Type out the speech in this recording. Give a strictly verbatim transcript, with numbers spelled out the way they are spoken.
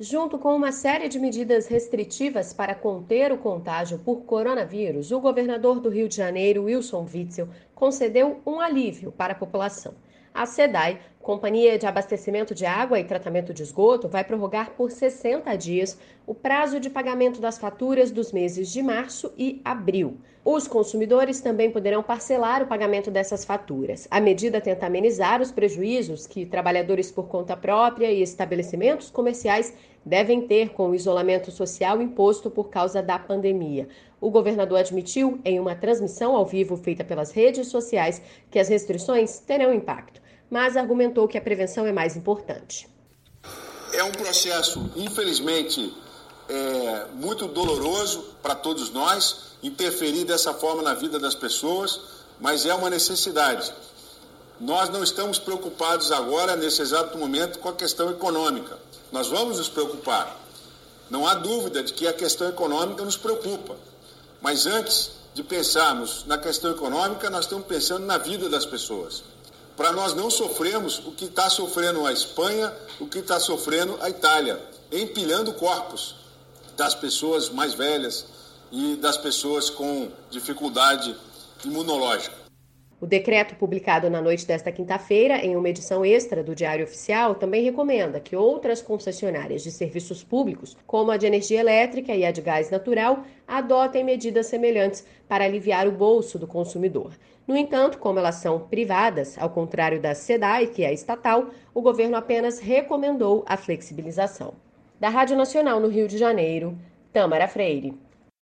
Junto com uma série de medidas restritivas para conter o contágio por coronavírus, o governador do Rio de Janeiro, Wilson Witzel, concedeu um alívio para a população. A SEDAI, Companhia de Abastecimento de Água e Tratamento de Esgoto, vai prorrogar por sessenta dias o prazo de pagamento das faturas dos meses de março e abril. Os consumidores também poderão parcelar o pagamento dessas faturas. A medida tenta amenizar os prejuízos que trabalhadores por conta própria e estabelecimentos comerciais devem ter com o isolamento social imposto por causa da pandemia. O governador admitiu, em uma transmissão ao vivo feita pelas redes sociais, que as restrições terão impacto, mas argumentou que a prevenção é mais importante. É um processo, infelizmente, é, muito doloroso para todos nós, interferir dessa forma na vida das pessoas, mas é uma necessidade. Nós não estamos preocupados agora, nesse exato momento, com a questão econômica. Nós vamos nos preocupar. Não há dúvida de que a questão econômica nos preocupa. Mas antes de pensarmos na questão econômica, nós estamos pensando na vida das pessoas. Para nós não sofrermos o que está sofrendo a Espanha, o que está sofrendo a Itália, empilhando corpos das pessoas mais velhas e das pessoas com dificuldade imunológica. O decreto publicado na noite desta quinta-feira, em uma edição extra do Diário Oficial, também recomenda que outras concessionárias de serviços públicos, como a de energia elétrica e a de gás natural, adotem medidas semelhantes para aliviar o bolso do consumidor. No entanto, como elas são privadas, ao contrário da SEDAI, que é estatal, o governo apenas recomendou a flexibilização. Da Rádio Nacional no Rio de Janeiro, Tâmara Freire.